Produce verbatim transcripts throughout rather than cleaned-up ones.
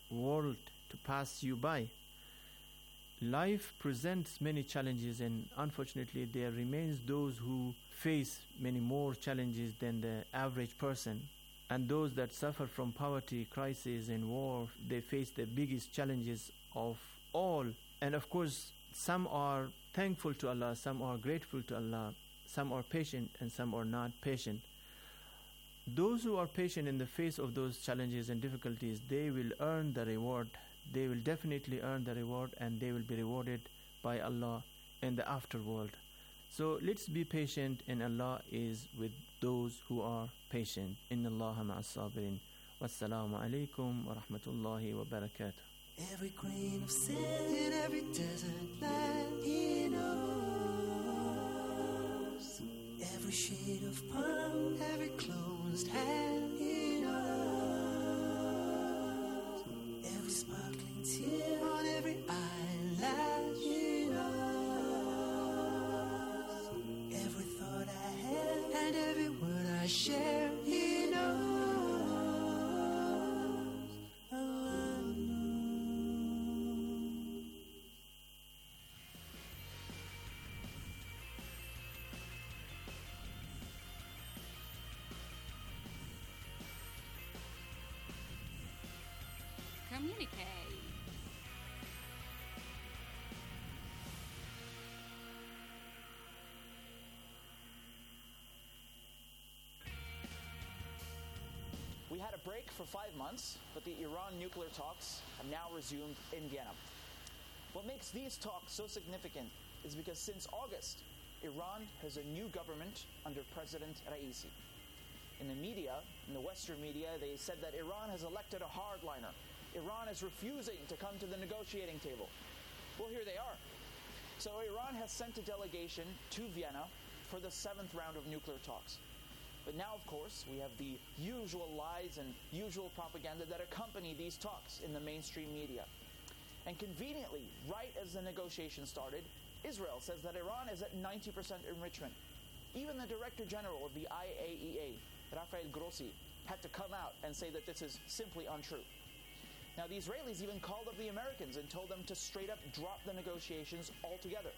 world to pass you by. Life presents many challenges, and unfortunately there remains those who face many more challenges than the average person. And those that suffer from poverty, crisis, and war, they face the biggest challenges of all. And of course, some are thankful to Allah, some are grateful to Allah, some are patient, and some are not patient. Those who are patient in the face of those challenges and difficulties, they will earn the reward. They will definitely earn the reward, and they will be rewarded by Allah in the afterworld. So let's be patient, and Allah is with those who are patient. Inna Allaha ma'as sabirin. Wassalamu alaikum wa rahmatullahi wa barakatuh. Every grain of sand in every desert land He knows. Every shade of palm, every closed hand He knows. Every sparkling tear on every eyelash He knows. Every thought I have and every word I share He knows. Communique. We had a break for five months, but the Iran nuclear talks have now resumed in Vienna. What makes these talks so significant is because since August, Iran has a new government under President Raisi. In the media, in the Western media, they said that Iran has elected a hardliner. Iran is refusing to come to the negotiating table. Well, here they are. So Iran has sent a delegation to Vienna for the seventh round of nuclear talks. But now, of course, we have the usual lies and usual propaganda that accompany these talks in the mainstream media. And conveniently, right as the negotiations started, Israel says that Iran is at ninety percent enrichment. Even the Director General of the I A E A, Rafael Grossi, had to come out and say that this is simply untrue. Now, the Israelis even called up the Americans and told them to straight up drop the negotiations altogether.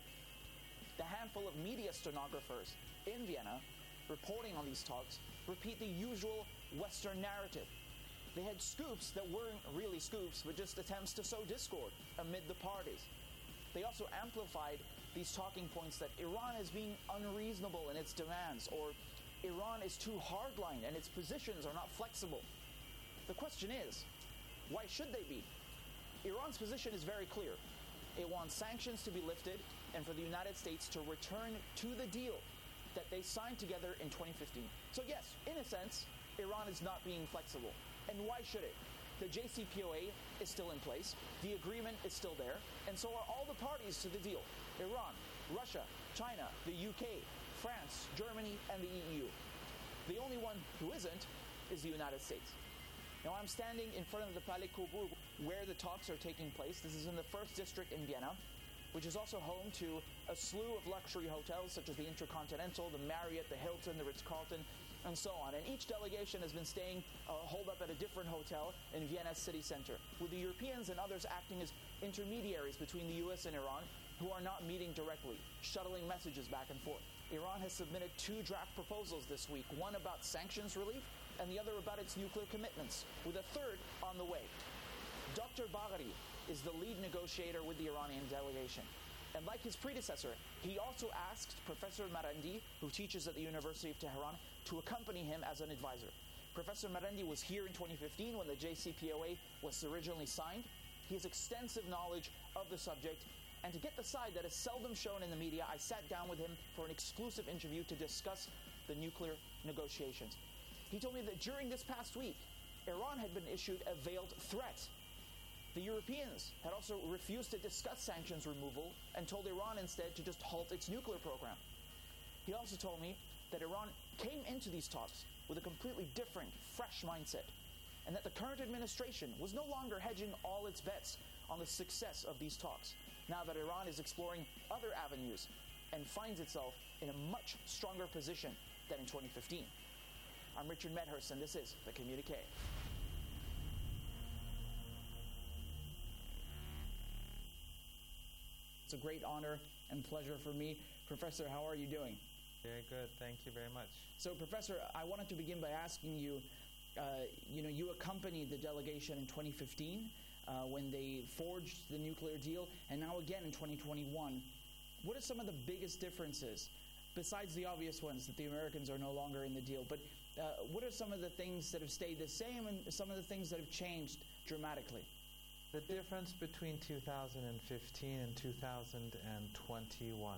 The handful of media stenographers in Vienna reporting on these talks repeat the usual Western narrative. They had scoops that weren't really scoops, but just attempts to sow discord amid the parties. They also amplified these talking points that Iran is being unreasonable in its demands, or Iran is too hardline and its positions are not flexible. The question is, why should they be? Iran's position is very clear. It wants sanctions to be lifted and for the United States to return to the deal that they signed together in twenty fifteen. So yes, in a sense, Iran is not being flexible. And why should it? The J C P O A is still in place, the agreement is still there, and so are all the parties to the deal. Iran, Russia, China, the U K, France, Germany, and the E U. The only one who isn't is the United States. Now I'm standing in front of the Palais Coburg where the talks are taking place. This is in the first district in Vienna, which is also home to a slew of luxury hotels such as the Intercontinental, the Marriott, the Hilton, the Ritz-Carlton, and so on. And each delegation has been staying uh, holed up at a different hotel in Vienna's city center, with the Europeans and others acting as intermediaries between the U S and Iran, who are not meeting directly, shuttling messages back and forth. Iran has submitted two draft proposals this week, one about sanctions relief and the other about its nuclear commitments, with a third on the way. Doctor Bagheri is the lead negotiator with the Iranian delegation. And like his predecessor, he also asked Professor Marandi, who teaches at the University of Tehran, to accompany him as an advisor. Professor Marandi was here in twenty fifteen when the J C P O A was originally signed. He has extensive knowledge of the subject, and to get the side that is seldom shown in the media, I sat down with him for an exclusive interview to discuss the nuclear negotiations. He told me that during this past week, Iran had been issued a veiled threat. The Europeans had also refused to discuss sanctions removal and told Iran instead to just halt its nuclear program. He also told me that Iran came into these talks with a completely different, fresh mindset, and that the current administration was no longer hedging all its bets on the success of these talks, now that Iran is exploring other avenues and finds itself in a much stronger position than in twenty fifteen. I'm Richard Medhurst, and this is The Communique. It's a great honor and pleasure for me. Professor, how are you doing? Very good. Thank you very much. So, Professor, I wanted to begin by asking you, uh, you know, you accompanied the delegation in twenty fifteen uh, when they forged the nuclear deal, and now again in twenty twenty-one. What are some of the biggest differences, besides the obvious ones that the Americans are no longer in the deal? But uh, what are some of the things that have stayed the same and some of the things that have changed dramatically? The difference between two thousand fifteen and two thousand twenty-one.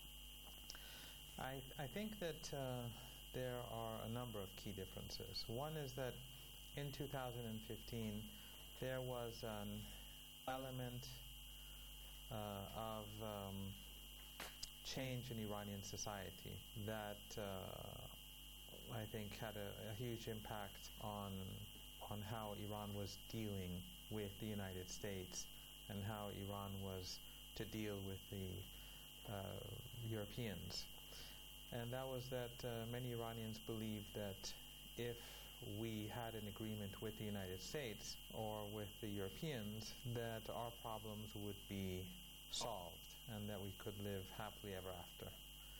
I, I think that uh, there are a number of key differences. One is that in two thousand fifteen, there was an element uh, of um, change in Iranian society that uh, I think had a, a huge impact on, on how Iran was dealing with the United States and how Iran was to deal with the uh, Europeans. And that was that uh, many Iranians believed that if we had an agreement with the United States or with the Europeans, that our problems would be solved and that we could live happily ever after.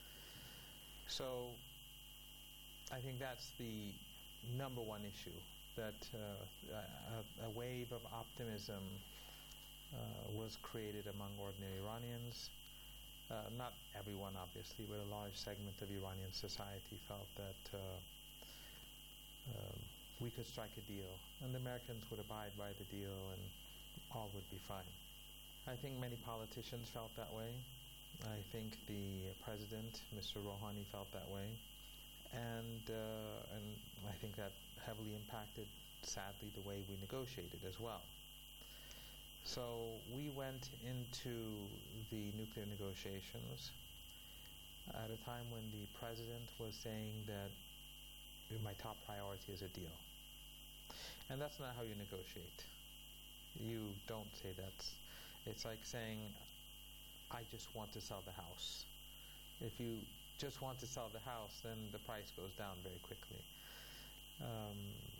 So I think that's the number one issue, that uh, a, a wave of optimism uh, was created among ordinary Iranians. Uh, not everyone, obviously, but a large segment of Iranian society felt that uh, um, we could strike a deal, and the Americans would abide by the deal, and all would be fine. I think many politicians felt that way. I think the president, Mister Rouhani, felt that way, and uh, and I think that heavily impacted, sadly, the way we negotiated as well. So we went into the nuclear negotiations at a time when the president was saying that my top priority is a deal. And that's not how you negotiate. You don't say that. It's like saying, I just want to sell the house. If you just want to sell the house, then the price goes down very quickly. Um,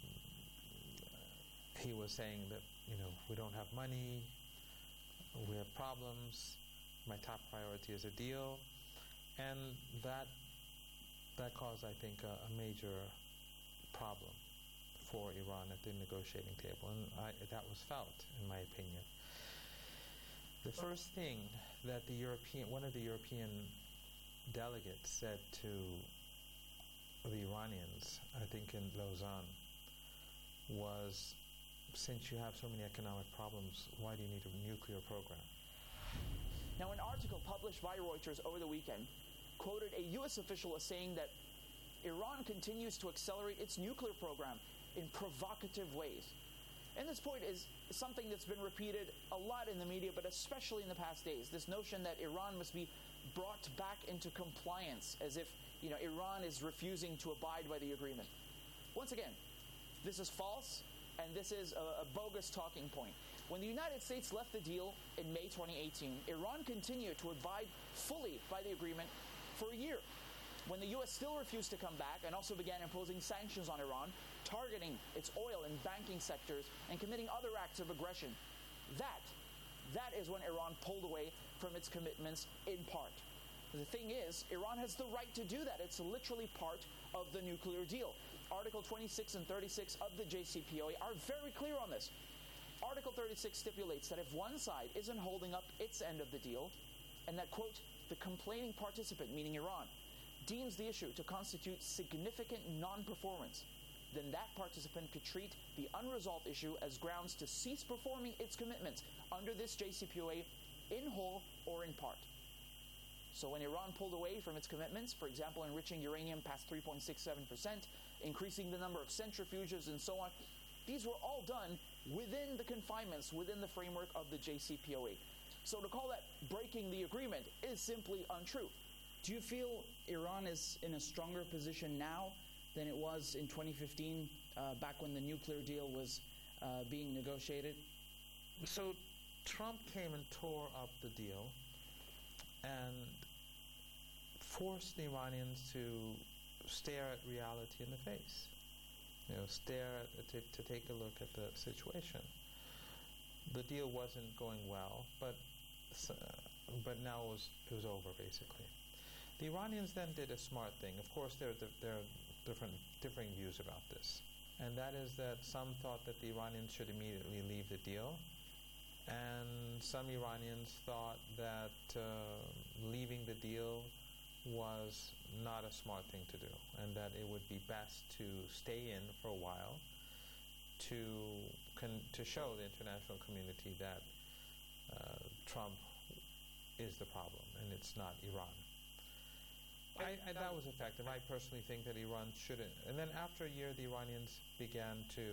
he was saying that, you know, we don't have money, we have problems, my top priority is a deal, and that that caused, I think, a, a major problem for Iran at the negotiating table, and I, that was felt, in my opinion. The first thing that the European, one of the European delegates said to the Iranians, I think in Lausanne, was, since you have so many economic problems, why do you need a nuclear program? Now, an article published by Reuters over the weekend quoted a U S official as saying that Iran continues to accelerate its nuclear program in provocative ways. And this point is something that's been repeated a lot in the media, but especially in the past days. This notion that Iran must be brought back into compliance, as if, you know, Iran is refusing to abide by the agreement. Once again, this is false. And this is a, a bogus talking point. When the United States left the deal in May twenty eighteen, Iran continued to abide fully by the agreement for a year. When the U S still refused to come back and also began imposing sanctions on Iran, targeting its oil and banking sectors and committing other acts of aggression, that, that is when Iran pulled away from its commitments in part. The thing is, Iran has the right to do that. It's literally part of the nuclear deal. Article twenty-six and thirty-six of the J C P O A are very clear on this. Article thirty-six stipulates that if one side isn't holding up its end of the deal, and that, quote, the complaining participant, meaning Iran, deems the issue to constitute significant non-performance, then that participant could treat the unresolved issue as grounds to cease performing its commitments under this J C P O A in whole or in part. So when Iran pulled away from its commitments, for example, enriching uranium past three point six seven percent, increasing the number of centrifuges and so on, these were all done within the confinements, within the framework of the J C P O A. So to call that breaking the agreement is simply untrue. Do you feel Iran is in a stronger position now than it was in twenty fifteen, uh, back when the nuclear deal was uh, being negotiated? So Trump came and tore up the deal and forced the Iranians to stare at reality in the face. You know, stare at, to, to take a look at the situation. The deal wasn't going well, but uh, but now it was, it was over, basically. The Iranians then did a smart thing. Of course, there, there are different differing views about this. And that is that some thought that the Iranians should immediately leave the deal. And some Iranians thought that uh, leaving the deal was not a smart thing to do, and that it would be best to stay in for a while to con- to show the international community that uh, Trump is the problem and it's not Iran. I, I, that was effective. I personally think that Iran shouldn't. And then after a year, the Iranians began to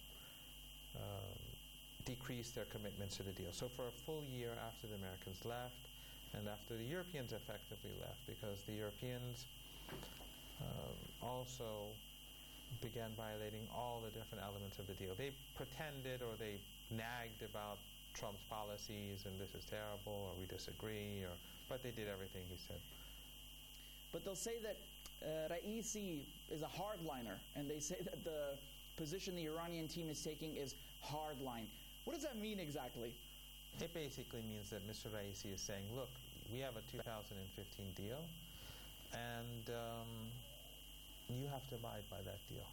um, decrease their commitments to the deal. So for a full year after the Americans left, and after the Europeans effectively left, because the Europeans uh, also began violating all the different elements of the deal. They pretended or they nagged about Trump's policies, and this is terrible, or we disagree, or but they did everything he said. But they'll say that uh, Raisi is a hardliner, and they say that the position the Iranian team is taking is hardline. What does that mean exactly? It basically means that Mister Raisi is saying, look, we have a two thousand fifteen deal, and um, you have to abide by that deal.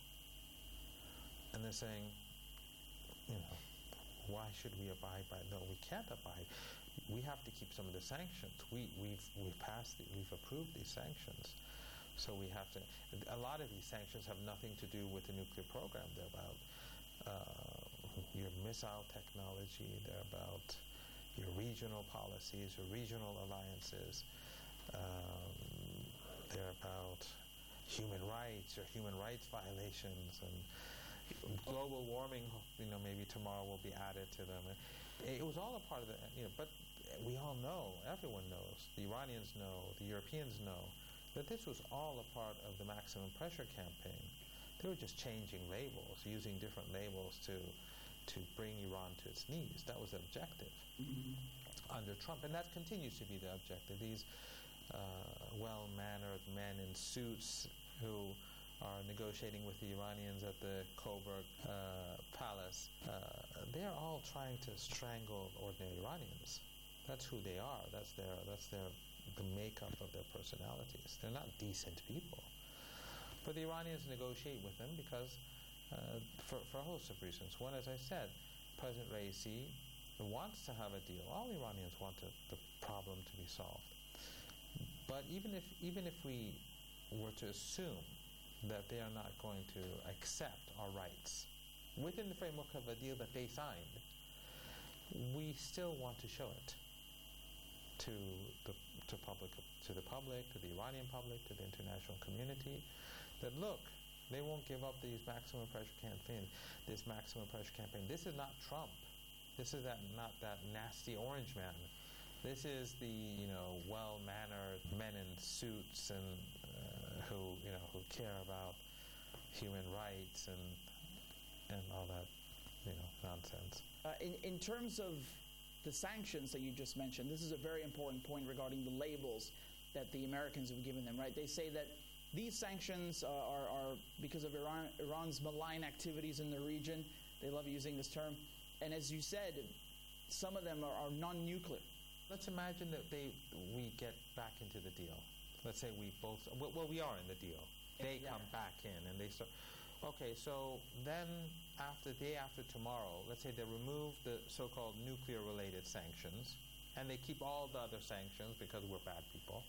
And they're saying, you know, why should we abide by it? No, we can't abide. We have to keep some of the sanctions. We, we've we've passed, the, we've approved these sanctions, so we have to. A lot of these sanctions have nothing to do with the nuclear program. They're about uh, your missile technology. They're about your regional policies, your regional alliances. Um, they're about human rights, or human rights violations, and global warming. You know, maybe tomorrow will be added to them. It was all a part of the. You know, but we all know, everyone knows, the Iranians know, the Europeans know, that this was all a part of the maximum pressure campaign. They were just changing labels, using different labels to to bring Iran to its knees. That was the objective mm-hmm. under Trump, and that continues to be the objective. These uh, well-mannered men in suits who are negotiating with the Iranians at the Coburg uh, Palace, uh, they're all trying to strangle ordinary Iranians. That's who they are. That's their. That's their. The makeup of their personalities. They're not decent people. But the Iranians negotiate with them because, uh, for for a host of reasons. One, as I said, President Raisi wants to have a deal. All Iranians want to, the problem to be solved. But even if even if we were to assume that they are not going to accept our rights within the framework of a deal that they signed, we still want to show it to the to public, to the public, to the Iranian public, to the international community, that look, they won't give up these maximum pressure campaign, this maximum pressure campaign. This is not Trump. This is that not that nasty orange man. This is the you know well-mannered men in suits and uh, who you know who care about human rights and and all that you know nonsense. Uh, in in terms of the sanctions that you just mentioned, this is a very important point regarding the labels that the Americans have given them, right? They say that these sanctions uh, are, are because of Iran, Iran's malign activities in the region. They love using this term. And as you said, some of them are, are non-nuclear. Let's imagine that they we get back into the deal. Let's say we both, well, well we are in the deal. They yeah. come back in and they start. Okay, so then after day after tomorrow, let's say they remove the so-called nuclear-related sanctions, and they keep all the other sanctions because we're bad people.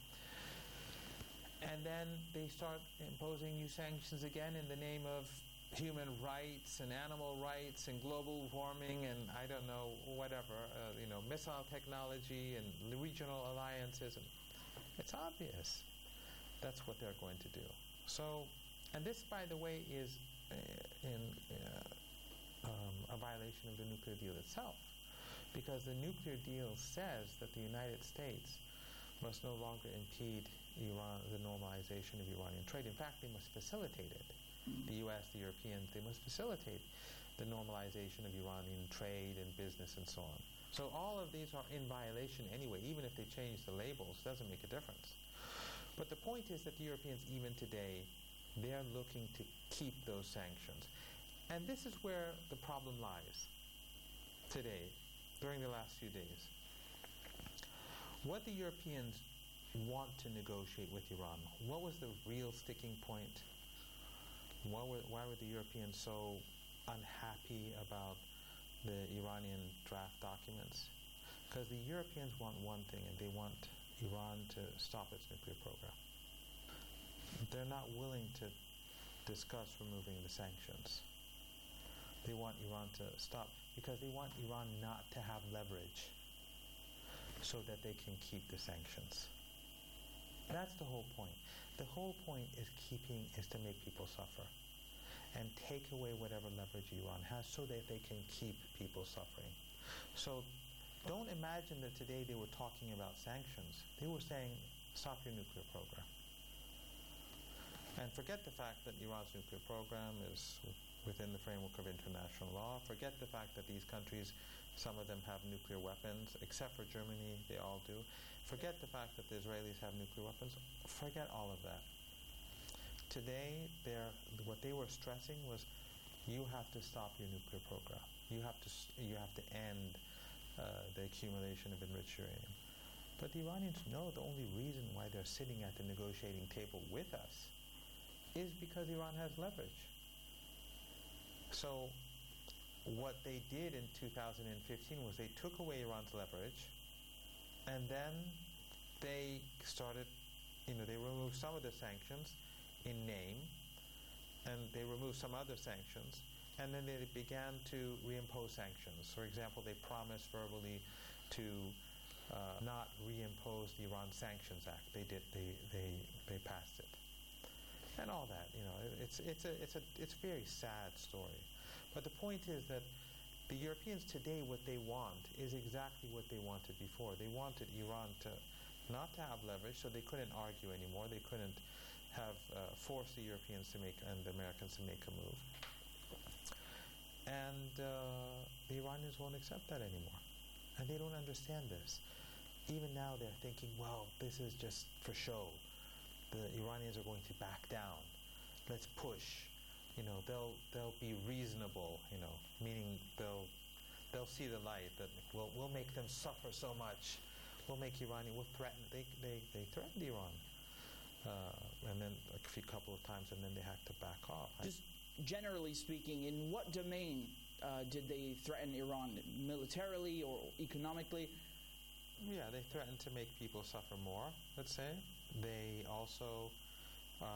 And then they start imposing new sanctions again in the name of human rights and animal rights and global warming and I don't know, whatever, uh, you know, missile technology and regional alliances. And it's obvious that's what they're going to do. So, and this, by the way, is uh, in uh, um, a violation of the nuclear deal itself, because the nuclear deal says that the United States must no longer impede Iran, the normalization of Iranian trade. In fact, they must facilitate it. Mm-hmm. The U S, the Europeans, they must facilitate the normalization of Iranian trade and business and so on. So all of these are in violation anyway. Even if they change the labels, it doesn't make a difference. But the point is that the Europeans, even today, they're looking to keep those sanctions. And this is where the problem lies today, during the last few days. What the Europeans want to negotiate with Iran, what was the real sticking point? Why were, why were the Europeans so unhappy about the Iranian draft documents? Because the Europeans want one thing, and they want Iran to stop its nuclear program. They're not willing to discuss removing the sanctions. They want Iran to stop because they want Iran not to have leverage so that they can keep the sanctions. That's the whole point. The whole point is keeping, is to make people suffer and take away whatever leverage Iran has so that they can keep people suffering. So don't imagine that today they were talking about sanctions. They were saying, stop your nuclear program. And forget the fact that Iran's nuclear program is within the framework of international law. Forget the fact that these countries, some of them have nuclear weapons, except for Germany, they all do. Forget the fact that the Israelis have nuclear weapons. Forget all of that. Today, they're, what they were stressing was, you have to stop your nuclear program. You have to, you have to end uh, the accumulation of enriched uranium. But the Iranians know the only reason why they're sitting at the negotiating table with us is because Iran has leverage. So what they did in two thousand fifteen was they took away Iran's leverage, and then they started, you know, they removed some of the sanctions in name, and they removed some other sanctions, and then they began to reimpose sanctions. For example, they promised verbally to uh, not reimpose the Iran Sanctions Act. They did. They they they passed it. And all that, you know, it's it's a it's a it's a very sad story. But the point is that the Europeans today, what they want is exactly what they wanted before. They wanted Iran to not to have leverage, so they couldn't argue anymore. They couldn't have uh, forced the Europeans to make and the Americans to make a move. And uh, the Iranians won't accept that anymore, and they don't understand this. Even now, they're thinking, well, this is just for show. The Iranians are going to back down. Let's push. You know, they'll they'll be reasonable. You know, meaning they'll they'll see the light. That we'll we'll make them suffer so much. We'll make Iranian. We'll threaten. They they they threatened Iran, uh, and then a few couple of times, and then they had to back off. Just generally speaking, in what domain uh, did they threaten Iran? Militarily or economically? Yeah, they threatened to make people suffer more. Let's say. They also uh,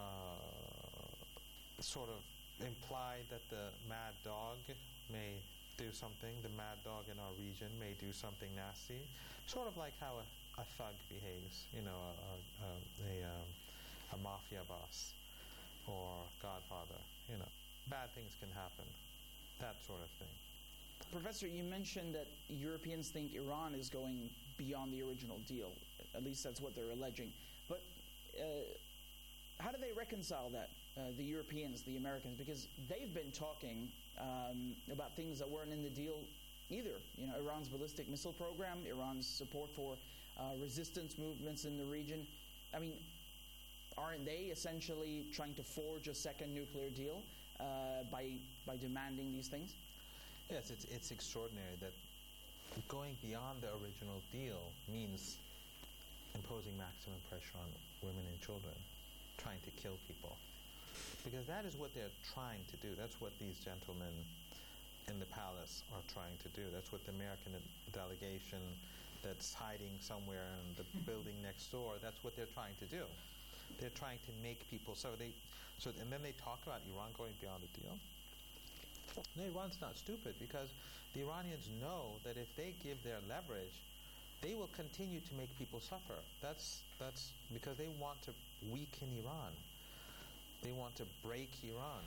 sort of implied that the mad dog may do something, the mad dog in our region may do something nasty, sort of like how a, a thug behaves, you know, a, a, a, um, a mafia boss or godfather, you know. Bad things can happen, that sort of thing. Professor, you mentioned that Europeans think Iran is going beyond the original deal. At least that's what they're alleging. But uh, how do they reconcile that, uh, the Europeans, the Americans? Because they've been talking um, about things that weren't in the deal either. You know, Iran's ballistic missile program, Iran's support for uh, resistance movements in the region. I mean, aren't they essentially trying to forge a second nuclear deal uh, by by demanding these things? Yes, it's it's extraordinary that going beyond the original deal means imposing maximum pressure on women and children, trying to kill people. Because that is what they're trying to do. That's what these gentlemen in the palace are trying to do. That's what the American delegation that's hiding somewhere in the building next door, that's what they're trying to do. They're trying to make people, so they, so and then they talk about Iran going beyond the deal. No, Iran's not stupid, because the Iranians know that if they give their leverage, they will continue to make people suffer. That's that's because they want to weaken Iran. They want to break Iran.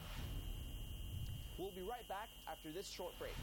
We'll be right back after this short break.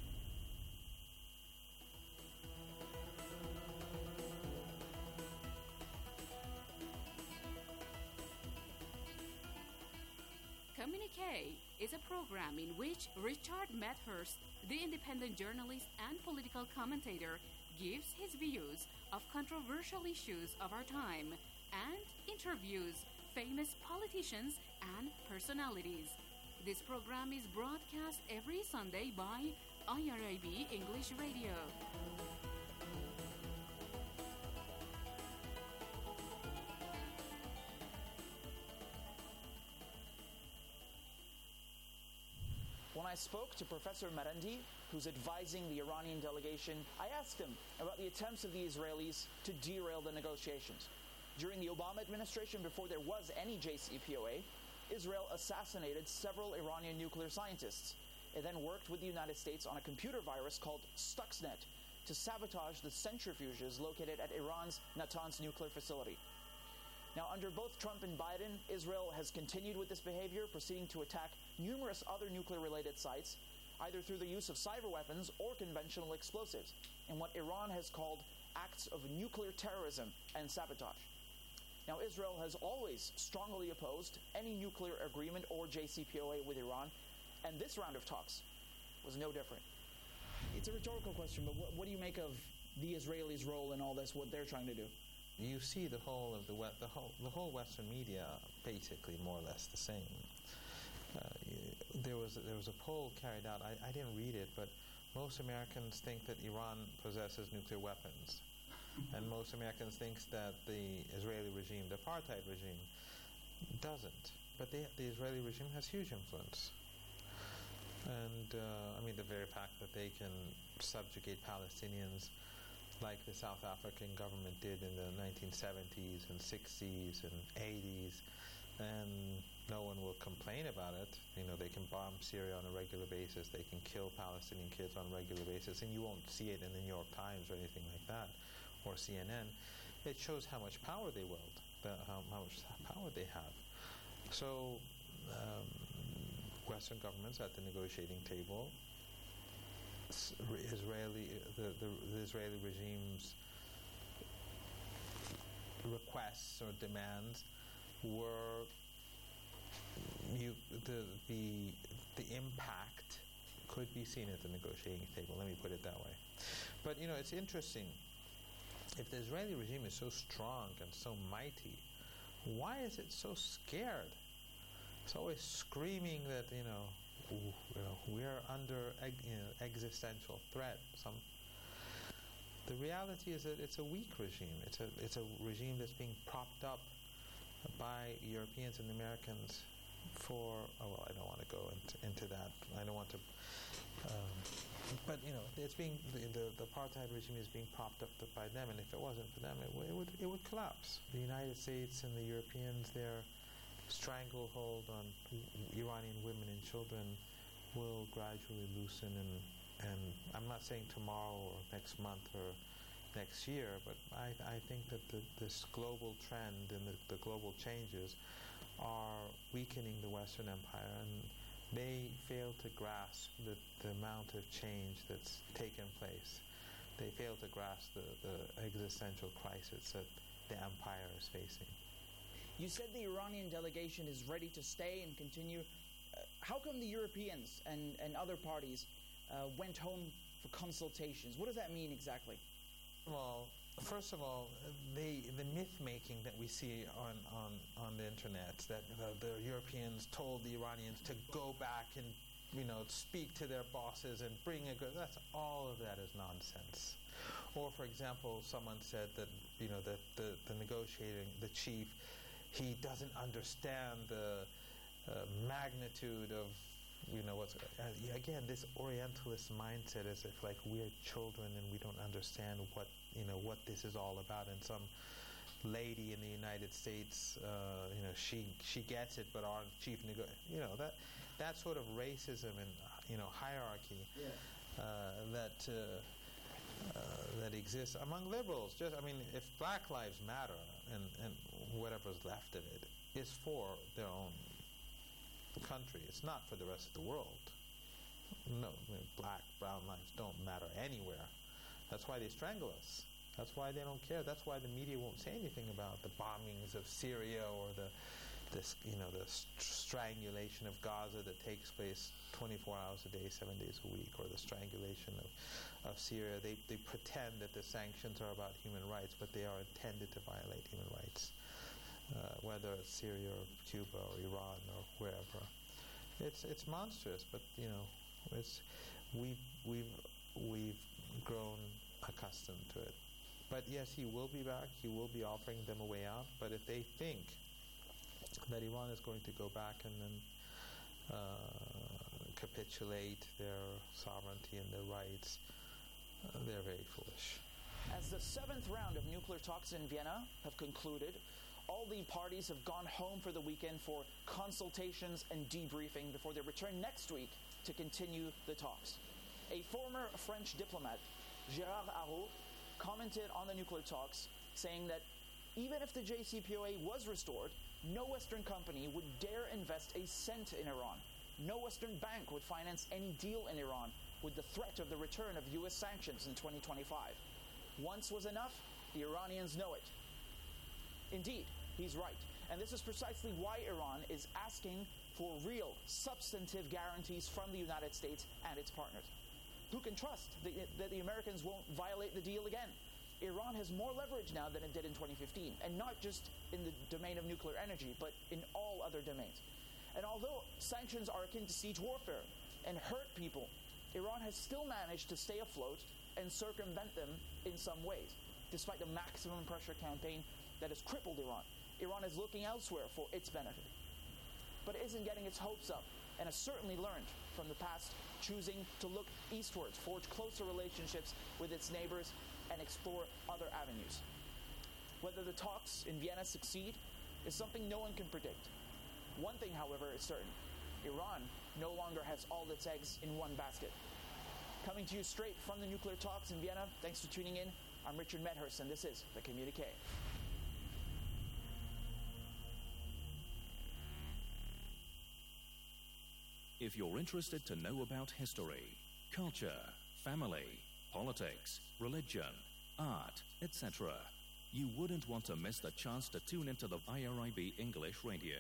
Communique is a program in which Richard Medhurst, the independent journalist and political commentator, gives his views of controversial issues of our time and interviews famous politicians and personalities. This program is broadcast every Sunday by I R I B English Radio. when I spoke to Professor Marandi, who's advising the Iranian delegation, I asked him about the attempts of the Israelis to derail the negotiations. During the Obama administration, before there was any J C P O A, Israel assassinated several Iranian nuclear scientists. It then worked with the United States on a computer virus called Stuxnet to sabotage the centrifuges located at Iran's Natanz nuclear facility. Now, under both Trump and Biden, Israel has continued with this behavior, proceeding to attack numerous other nuclear-related sites, either through the use of cyber weapons or conventional explosives, in what Iran has called acts of nuclear terrorism and sabotage. Now, Israel has always strongly opposed any nuclear agreement or J C P O A with Iran, and this round of talks was no different. It's a rhetorical question, but what, what do you make of the Israelis' role in all this, what they're trying to do? You see the whole of the we- the whole the whole Western media basically more or less the same. Uh, you, there was there was a poll carried out. I, I didn't read it, but most Americans think that Iran possesses nuclear weapons, and most Americans think that the Israeli regime, the apartheid regime, doesn't. But they, the Israeli regime has huge influence. And, uh, I mean, the very fact that they can subjugate Palestinians like the South African government did in the nineteen seventies and sixties and eighties, and no one will complain about it. You know, they can bomb Syria on a regular basis. They can kill Palestinian kids on a regular basis, and you won't see it in the New York Times or anything like that, or C N N. It shows how much power they wield, the, how, how much power they have. So, um, Western governments at the negotiating table, Israeli, the, the, the Israeli regime's requests or demands were you, the the the impact could be seen at the negotiating table. Let me put it that way. But you know, it's interesting. If the Israeli regime is so strong and so mighty, why is it so scared? It's always screaming that, you know, ooh, you know, we're under eg- you know, existential threat. Some. The reality is that it's a weak regime. It's a it's a regime that's being propped up by Europeans and Americans for. Oh well, I don't want to go into, into that. I don't want to. Um, but you know, it's being the, the the apartheid regime is being propped up by them, and if it wasn't for them, it, w- it would it would collapse. The United States and the Europeans, they're stranglehold on Iranian women and children will gradually loosen, and, and I'm not saying tomorrow or next month or next year, but I, I think that the, this global trend and the, the global changes are weakening the Western Empire, and they fail to grasp the, the amount of change that's taken place. They fail to grasp the, the existential crisis that the empire is facing. You said the Iranian delegation is ready to stay and continue. Uh, how come the Europeans and, and other parties uh, went home for consultations? What does that mean exactly? Well, first of all, the the myth-making that we see on, on, on the internet, that the, the Europeans told the Iranians to go back and, you know, speak to their bosses and bring a good... That's all of that is nonsense. Or, for example, someone said that, you know, that the, the negotiating, the chief... he doesn't understand the uh, magnitude of, you know, what's... Uh, again, this Orientalist mindset as if, like, we're children and we don't understand what, you know, what this is all about. And some lady in the United States, uh, you know, she she gets it, but our chief... Nego- you know, that that sort of racism and, uh, you know, hierarchy yeah. uh, that... Uh, Uh, that exists among liberals. Just, I mean, if Black Lives Matter and, and whatever's left of it is for their own country, it's not for the rest of the world. No, I mean, black, brown lives don't matter anywhere. That's why they strangle us. That's why they don't care. That's why the media won't say anything about the bombings of Syria or the this, you know, the st- strangulation of Gaza that takes place twenty-four hours a day, seven days a week, or the strangulation of, of Syria. They they pretend that the sanctions are about human rights, but they are intended to violate human rights, uh, whether it's Syria or Cuba or Iran or wherever. It's it's monstrous, but you know, it's we've we've we've grown accustomed to it. But yes, he will be back. He will be offering them a way out. But if they think that Iran is going to go back and then uh, capitulate their sovereignty and their rights, uh, they're very foolish. As the seventh round of nuclear talks in Vienna have concluded, all the parties have gone home for the weekend for consultations and debriefing before they return next week to continue the talks. A former French diplomat, Gérard Araud, commented on the nuclear talks, saying that even if the J C P O A was restored, no Western company would dare invest a cent in Iran. No Western bank would finance any deal in Iran with the threat of the return of U S sanctions in twenty twenty-five. Once was enough, the Iranians know it. Indeed, he's right. And this is precisely why Iran is asking for real, substantive guarantees from the United States and its partners. Who can trust the, that the Americans won't violate the deal again? Iran has more leverage now than it did in twenty fifteen, and not just in the domain of nuclear energy, but in all other domains. And although sanctions are akin to siege warfare and hurt people, Iran has still managed to stay afloat and circumvent them in some ways, despite the maximum pressure campaign that has crippled Iran. Iran is looking elsewhere for its benefit, but it isn't getting its hopes up, and has certainly learned from the past, choosing to look eastwards, forge closer relationships with its neighbors, and explore other avenues. Whether the talks in Vienna succeed is something no one can predict. One thing, however, is certain. Iran no longer has all its eggs in one basket. Coming to you straight from the nuclear talks in Vienna, thanks for tuning in. I'm Richard Medhurst, and this is The Communique. If you're interested to know about history, culture, family, politics, religion, art, et cetera, you wouldn't want to miss the chance to tune into the I R I B English Radio.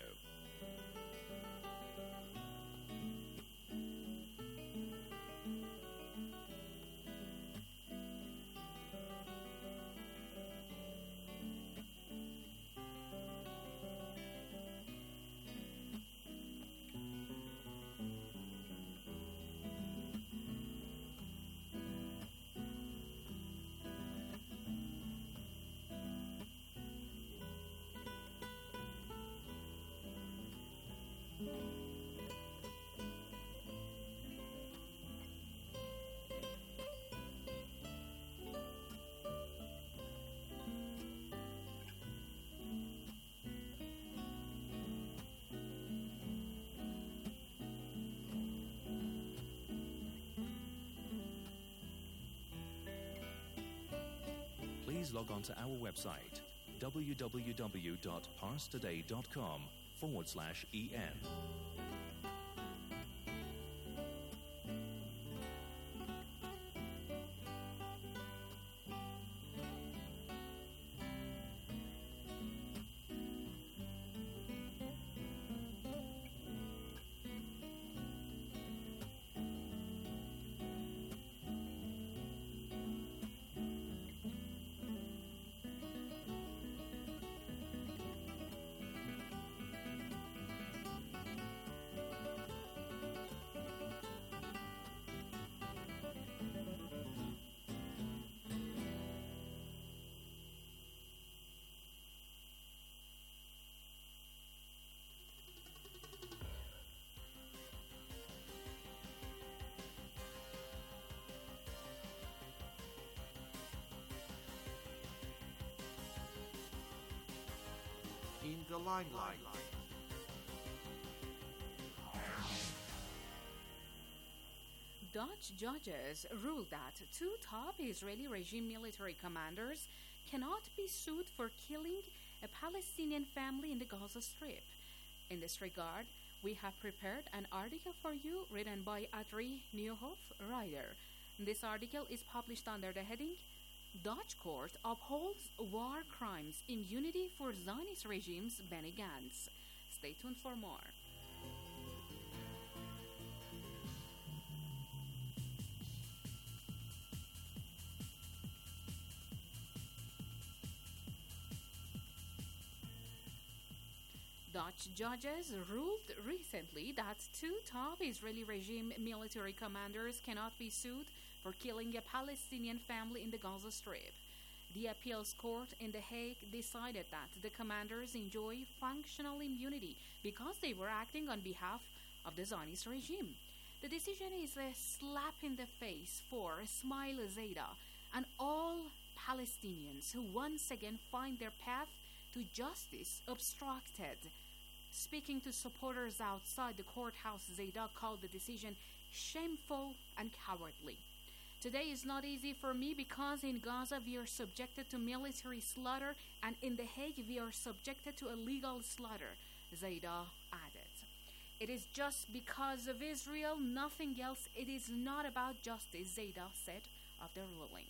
Please log on to our website, www.parstoday.com forward slash EN. In the limelight. Dutch judges ruled that two top Israeli regime military commanders cannot be sued for killing a Palestinian family in the Gaza Strip. In this regard, we have prepared an article for you written by Adri Nieuwhof, writer. This article is published under the heading Dutch court upholds war crimes immunity for Zionist regime's Benny Gantz. Stay tuned for more. Dutch judges ruled recently that two top Israeli regime military commanders cannot be sued for killing a Palestinian family in the Gaza Strip. The appeals court in The Hague decided that the commanders enjoy functional immunity because they were acting on behalf of the Zionist regime. The decision is a slap in the face for Ismail Zayda and all Palestinians who once again find their path to justice obstructed. Speaking to supporters outside the courthouse, Zayda called the decision shameful and cowardly. Today is not easy for me because in Gaza we are subjected to military slaughter and in The Hague we are subjected to illegal slaughter, Zayda added. It is just because of Israel, nothing else. It is not about justice, Zayda said of the ruling.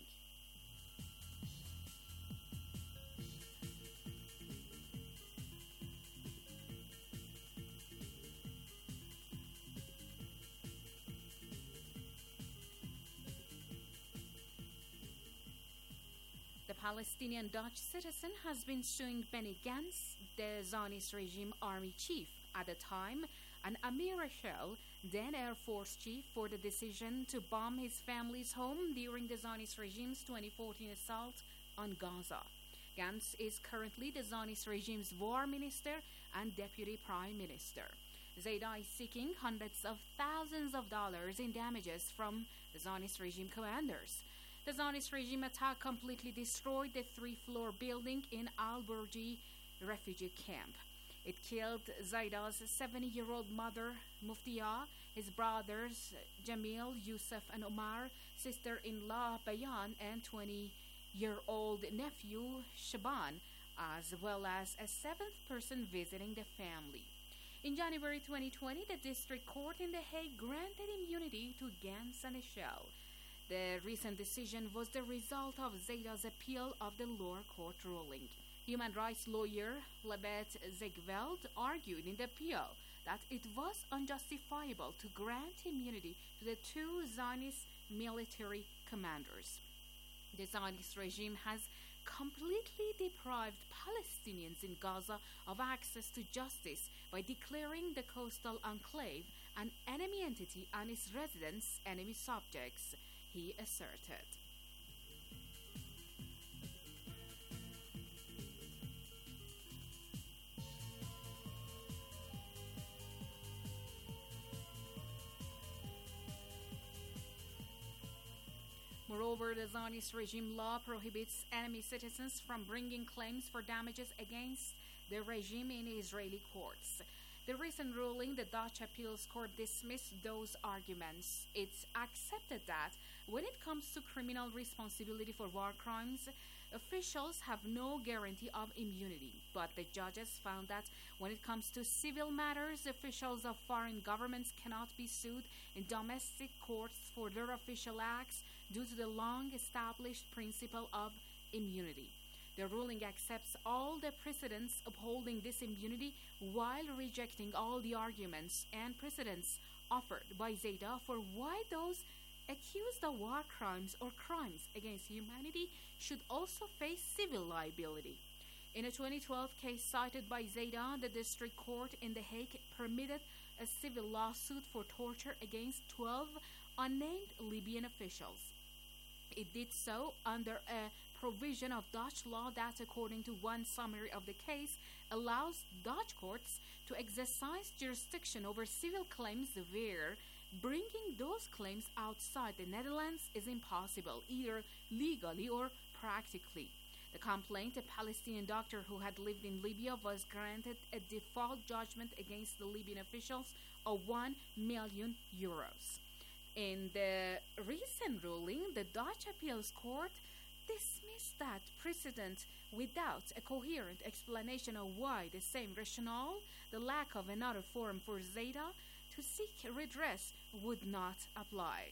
The Palestinian Dutch citizen has been suing Benny Gantz, the Zionist regime army chief at the time, and Amir Echel, then Air Force chief, for the decision to bomb his family's home during the Zionist regime's twenty fourteen assault on Gaza. Gantz is currently the Zionist regime's war minister and deputy prime minister. Zayda is seeking hundreds of thousands of dollars in damages from the Zionist regime commanders. The Zionist regime attack completely destroyed the three-floor building in Al-Burji refugee camp. It killed Zayda's seventy-year-old mother, Muftiya, his brothers, Jamil, Yusuf, and Omar, sister-in-law, Bayan, and twenty-year-old nephew, Shaban, as well as a seventh person visiting the family. In January twenty twenty, the district court in The Hague granted immunity to Gantz and Echel. The recent decision was the result of Zayda's appeal of the lower court ruling. Human rights lawyer Lebet Zegveld argued in the appeal that it was unjustifiable to grant immunity to the two Zionist military commanders. The Zionist regime has completely deprived Palestinians in Gaza of access to justice by declaring the coastal enclave an enemy entity and its residents enemy subjects, he asserted. Moreover, the Zionist regime law prohibits enemy citizens from bringing claims for damages against the regime in Israeli courts. The recent ruling, the Dutch appeals court dismissed those arguments. It's accepted that when it comes to criminal responsibility for war crimes, officials have no guarantee of immunity. But the judges found that when it comes to civil matters, officials of foreign governments cannot be sued in domestic courts for their official acts due to the long-established principle of immunity. The ruling accepts all the precedents upholding this immunity while rejecting all the arguments and precedents offered by Zayda for why those accused of war crimes or crimes against humanity should also face civil liability. In a twenty twelve case cited by Zayda, the district court in The Hague permitted a civil lawsuit for torture against twelve unnamed Libyan officials. It did so under a provision of Dutch law that, according to one summary of the case, allows Dutch courts to exercise jurisdiction over civil claims where bringing those claims outside the Netherlands is impossible, either legally or practically. The complaint, a Palestinian doctor who had lived in Libya, was granted a default judgment against the Libyan officials of one million euros. In the recent ruling, the Dutch appeals court dismissed that precedent without a coherent explanation of why the same rationale, the lack of another forum for Zayda to seek redress, would not apply.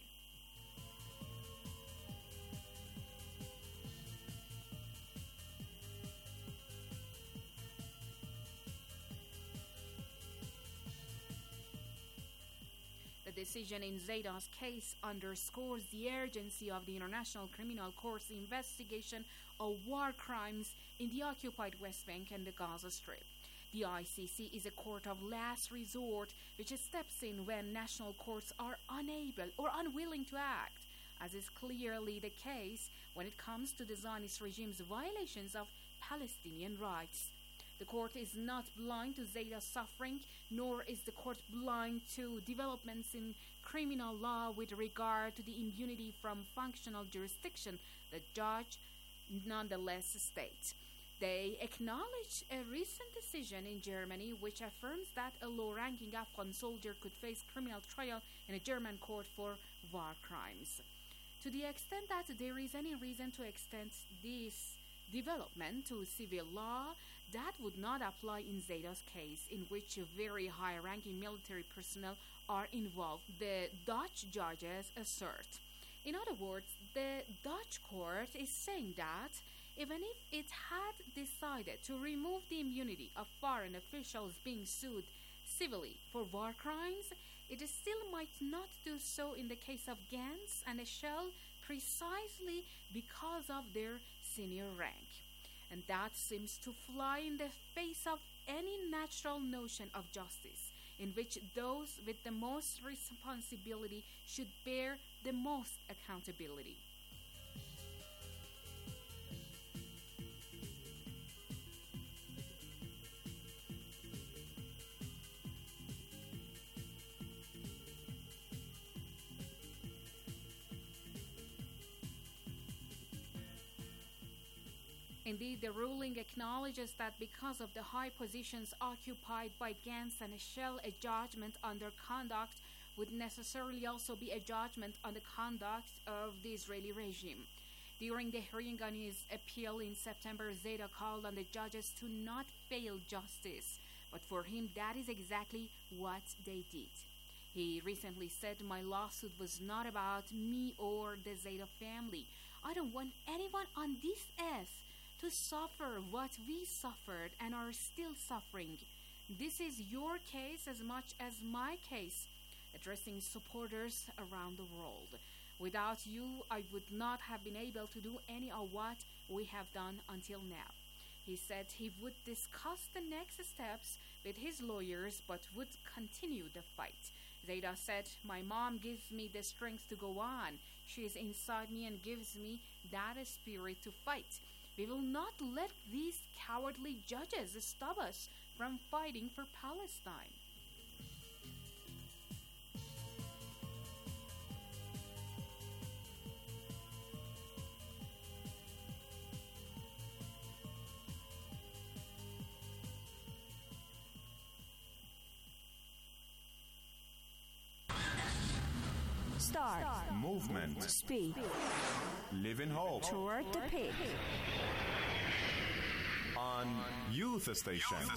The decision in Zayda's case underscores the urgency of the International Criminal Court's investigation of war crimes in the occupied West Bank and the Gaza Strip. The I C C is a court of last resort which steps in when national courts are unable or unwilling to act, as is clearly the case when it comes to the Zionist regime's violations of Palestinian rights. The court is not blind to Zaida's suffering, nor is the court blind to developments in criminal law with regard to the immunity from functional jurisdiction the judge nonetheless states. They acknowledge a recent decision in Germany which affirms that a low-ranking Afghan soldier could face criminal trial in a German court for war crimes. To the extent that there is any reason to extend this development to civil law, that would not apply in Zaida's case, in which very high-ranking military personnel are involved, the Dutch judges assert. In other words, the Dutch court is saying that even if it had decided to remove the immunity of foreign officials being sued civilly for war crimes, it still might not do so in the case of Gantz and Eshel precisely because of their senior rank. And that seems to fly in the face of any natural notion of justice, in which those with the most responsibility should bear the most accountability. Indeed, the ruling acknowledges that because of the high positions occupied by Gantz and Eshel, a judgment on their conduct would necessarily also be a judgment on the conduct of the Israeli regime. During the hearing on his appeal in September, Zaida called on the judges to not fail justice, but for him that is exactly what they did. He recently said, "My lawsuit was not about me or the Zaida family. I don't want anyone on this earth to suffer what we suffered and are still suffering. This is your case as much as my case," addressing supporters around the world. "Without you, I would not have been able to do any of what we have done until now." He said he would discuss the next steps with his lawyers but would continue the fight. Zaida said, "My mom gives me the strength to go on. She is inside me and gives me that spirit to fight. We will not let these cowardly judges stop us from fighting for Palestine." Start. Movement. Speed. Live in hope. Toward the peak. On Youth Station. I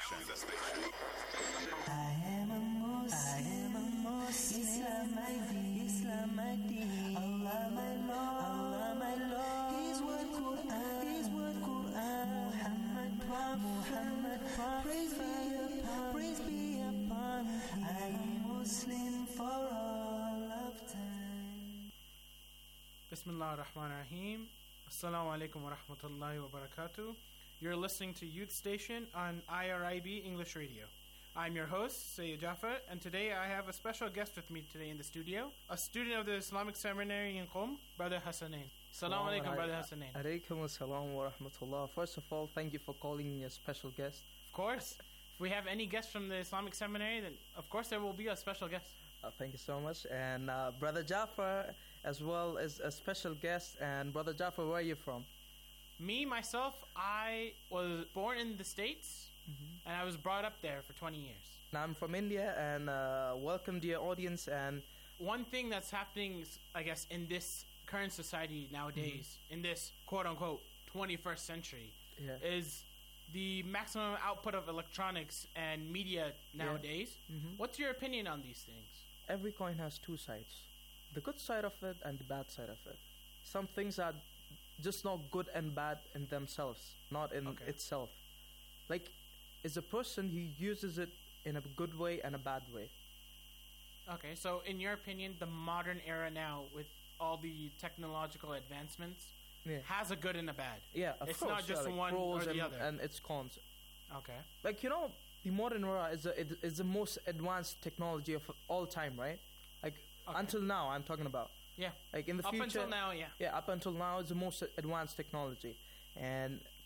am a Muslim. I am a Muslim. Islam my deen. Islam my deen. Allah my Lord. Allah my Lord. His word Quran. His word Quran. Muhammad Prophet. Muhammad Prophet. Praise be upon. Praise be upon. I am Muslim for all of time. Bismillah ar-Rahman ar-Rahim. Assalamu alaikum wa rahmatullahi wa barakatuh. You're listening to Youth Station on I R I B English Radio. I'm your host, Sayyid Jafar, and today I have a special guest with me today in the studio, a student of the Islamic Seminary in Qom, Brother Hassanain. Assalamu alaikum, Brother Hassanain. Alaikum assalam wa rahmatullah. First of all, thank you for calling me a special guest. Of course. If we have any guests from the Islamic Seminary, then of course there will be a special guest. Uh, thank you so much. And uh, Brother Jafar as well as a special guest. And Brother Jafar, where are you from? Me, myself, I was born in the States, mm-hmm. and I was brought up there for twenty years. Now I'm from India, and uh, welcome dear audience. And one thing that's happening, I guess, in this current society nowadays, mm-hmm. in this quote-unquote twenty-first century, yeah. is the maximum output of electronics and media nowadays. Yeah. Mm-hmm. What's your opinion on these things? Every coin has two sides. The good side of it and the bad side of it. Some things are just not good and bad in themselves, not in okay. itself. Like, it's a person who uses it in a good way and a bad way. Okay, so in your opinion, the modern era now, with all the technological advancements, yeah. has a good and a bad. Yeah, of it's course. not just yeah, like one or pros the and, other. And its cons. Okay. Like, you know, the modern era is, a, it, is the most advanced technology of all time, right? Like, okay. until now, I'm talking about. Yeah. Like in the up future. Up until now, yeah. Yeah, up until now, it's the most advanced technology. And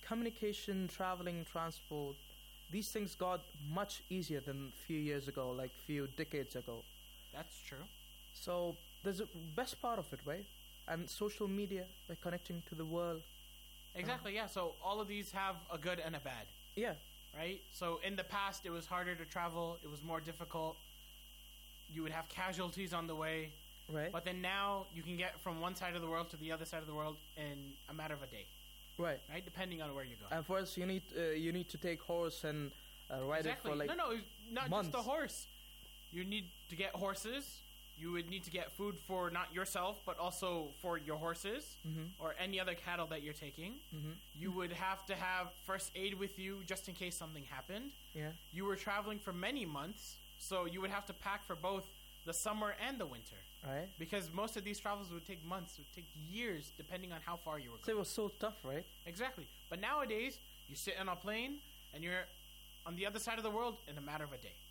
communication, traveling, transport, these things got much easier than a few years ago, like few decades ago. That's true. So there's a best part of it, right? And social media, like connecting to the world. Exactly, yeah. So all of these have a good and a bad. Yeah. Right? So in the past, it was harder to travel. It was more difficult. You would have casualties on the way. Right. But then now you can get from one side of the world to the other side of the world in a matter of a day. Right. Right? Depending on where you go. And first, you need uh, you need to take horse and uh, ride exactly. it for like no, no, not months. just the horse. You need to get horses. You would need to get food for not yourself, but also for your horses Mhm. or any other cattle that you're taking. Mhm. You would have to have first aid with you just in case something happened. Yeah. You were traveling for many months, so you would have to pack for both the summer and the winter. Right. Because most of these travels would take months, would take years, depending on how far you were So going. it was so tough, right? Exactly. But nowadays, you sit on a plane and you're on the other side of the world in a matter of a day.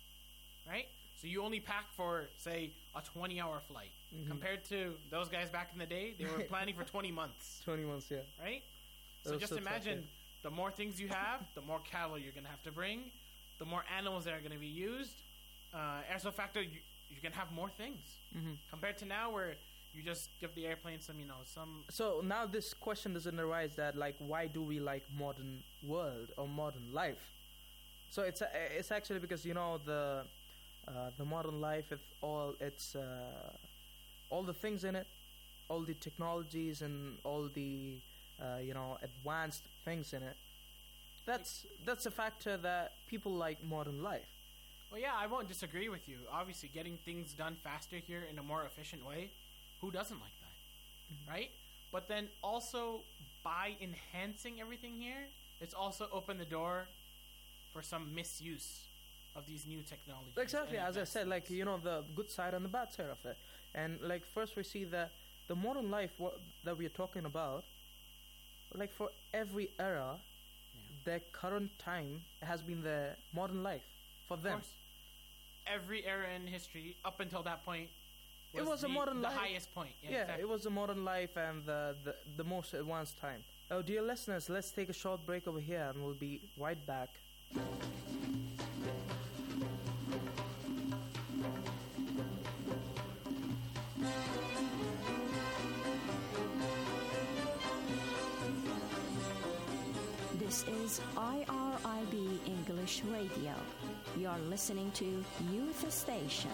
Right? So you only pack for, say, a twenty-hour flight. Mhm. Compared to those guys back in the day, they were planning for twenty months. twenty months, yeah. Right? That So was just so tough, imagine, yeah. the more things you have, the more cattle you're going to have to bring, the more animals that are going to be used. Uh, as a factor, you, you're going to have more things. Mhm. Compared to now where you just give the airplane some, you know, some... So now this question doesn't arise that like why do we like modern world or modern life? So it's a, it's actually because you know the uh, the modern life with all its uh, all the things in it, all the technologies and all the uh, you know advanced things in it. That's that's a factor that people like modern life. Well, yeah, I won't disagree with you. Obviously, getting things done faster here in a more efficient way, who doesn't like that, Mm-hmm. right? But then also, by enhancing everything here, it's also opened the door for some misuse of these new technologies. Exactly, and as I said, like advancements. you know the good side and the bad side of it. And like first we see that the modern life what, that we are talking about, like for every era, their current time has been the modern life for Of them. course, every era in history, up until that point, was It was the, a modern the life. highest point. Yeah, Yeah, exactly. it was the modern life and the, the the most advanced time. Oh, dear listeners, let's take a short break over here, and we'll be right back. This is I R I B English Radio. You're listening to Youth Station.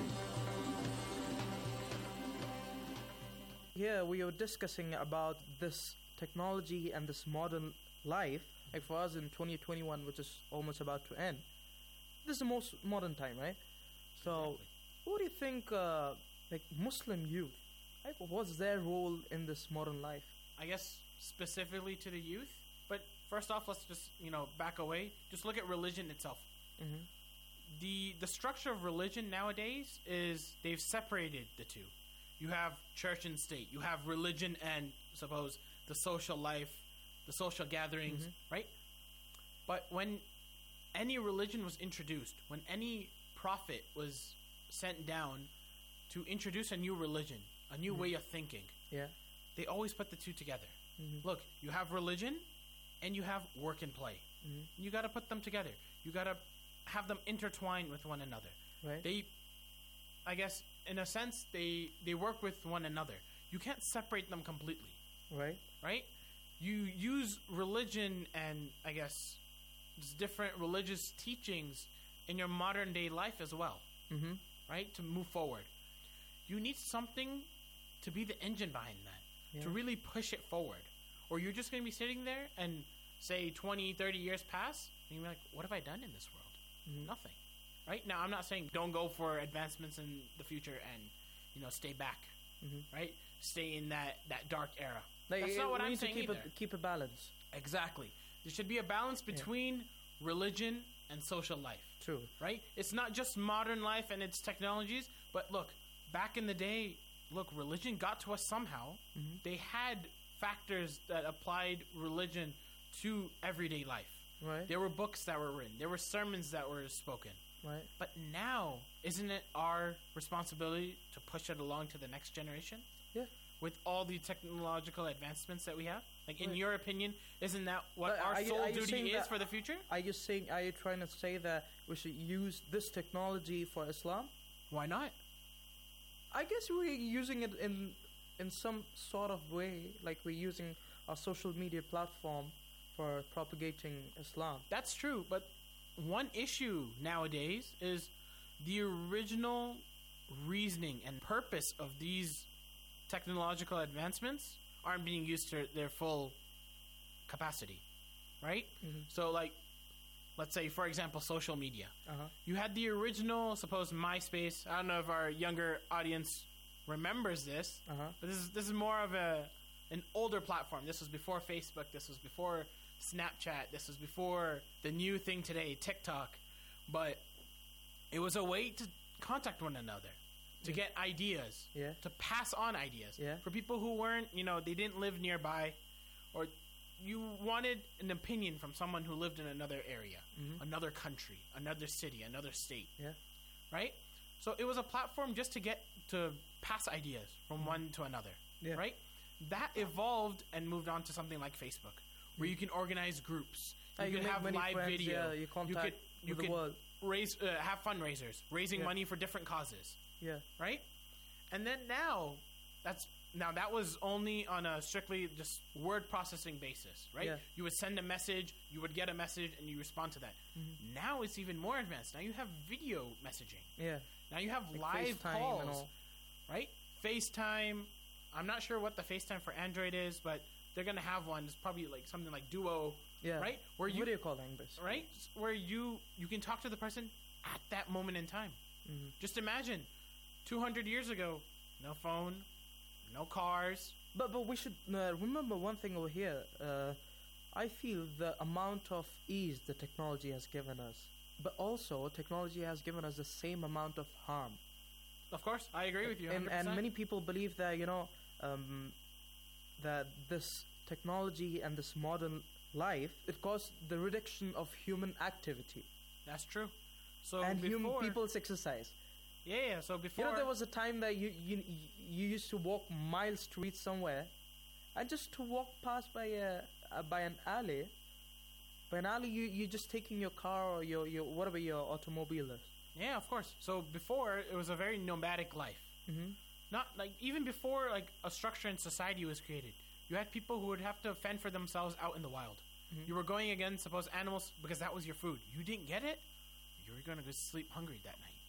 Here we were discussing about this technology and this modern life. Like for us in twenty twenty-one, which is almost about to end, this is the most modern time, right? So, Exactly. what do you think, uh, like Muslim youth, like what's their role in this modern life? I guess specifically to the youth. But first off, let's just, you know, back away. Just look at religion itself. Mm-hmm. The the structure of religion nowadays is they've separated the two. You have church and state. You have religion and, suppose, the social life, the social gatherings, Mhm. right? But when any religion was introduced, when any prophet was sent down to introduce a new religion, a new Mhm. way of thinking, Yeah. they always put the two together. Mhm. Look, you have religion and you have work and play. Mhm. You got to put them together. You got to have them intertwined with one another. Right. They, I guess, in a sense, they they work with one another. You can't separate them completely, Right. right? You use religion and I guess just different religious teachings in your modern day life as well, Mm-hmm. right? To move forward, you need something to be the engine behind that, Yeah. to really push it forward. Or you're just going to be sitting there and say twenty, thirty years pass, and you're like, what have I done in this world? Mhm. Nothing. Right? Now, I'm not saying don't go for advancements in the future and, you know, stay back. Mhm. Right? Stay in that, that dark era. Like, That's uh, not what we I'm need saying to keep either. a keep a balance. Exactly. There should be a balance between religion and social life. True. Right? It's not just modern life and its technologies, but look, back in the day, look, religion got to us somehow. Mhm. They had factors that applied religion to everyday life. Right. There were books that were written. There were sermons that were spoken. Right. But now, isn't it our responsibility to push it along to the next generation? Yeah. With all the technological advancements that we have? Like, in Right. your opinion, isn't that what But our are you- sole are you duty saying is that- for the future? Are you saying? Are you trying to say that we should use this technology for Islam? Why not? I guess we're using it in in some sort of way, like we're using our social media platform for propagating Islam. That's true, but one issue nowadays is the original reasoning and purpose of these technological advancements aren't being used to their full capacity, right? Mhm. So, like, let's say, for example, social media. Uh-huh. You had the original, suppose, MySpace. I don't know if our younger audience remembers this, Uh-huh. but this is this is more of a an older platform. This was before Facebook. This was before Snapchat. This was before the new thing today, TikTok. But it was a way to contact one another, to get ideas, Yeah. to pass on ideas. Yeah. For people who weren't, you know, they didn't live nearby, or you wanted an opinion from someone who lived in another area, Mhm. another country, another city, another state. Yeah. Right? So it was a platform just to get to pass ideas from one to another. Yeah. Right? That evolved and moved on to something like Facebook, where you can organize groups. Uh, You you can make have many live friends, video. yeah, you contact could you with the could world. raise uh, have fundraisers, raising Yeah. money for different causes. Yeah. Right? And then now, that's now that was only on a strictly just word processing basis, right? Yeah. You would send a message, you would get a message, and you respond to that. Mhm. Now it's even more advanced. Now you have video messaging. Yeah. Now you have Like live FaceTime calls, and all. right? FaceTime. I'm not sure what the FaceTime for Android is, but they're gonna have one. It's probably like something like Duo, Yeah. right? Where you video calling, basically. right? Where you you can talk to the person at that moment in time. Mhm. Just imagine, two hundred years ago, no phone, no cars. But but we should uh, remember one thing over here. Uh, I feel the amount of ease the technology has given us, but also technology has given us the same amount of harm. Of course, I agree with you. one And, hundred percent. and many people believe that you know um, that this technology and this modern life it caused the reduction of human activity That's true. So and before, human people's exercise. yeah, yeah. So before, You know, there was a time that you you you used to walk miles to reach somewhere, and just to walk past by a uh, by an alley. By an alley, you you just taking your car or your your whatever your automobile is. yeah, of course. So before, it was a very nomadic life. Mm-hmm. Not like even before like a structure in society was created. You had people who would have to fend for themselves out in the wild. Mhm. You were going against suppose animals because that was your food. You didn't get it, you were going to go sleep hungry that night.